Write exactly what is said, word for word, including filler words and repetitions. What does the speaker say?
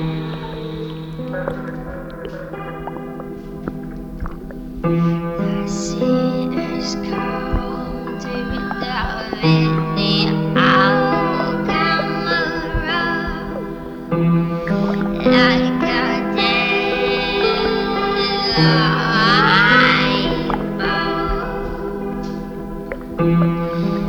The sinners come to love in the Alcamara like a dead light bulb.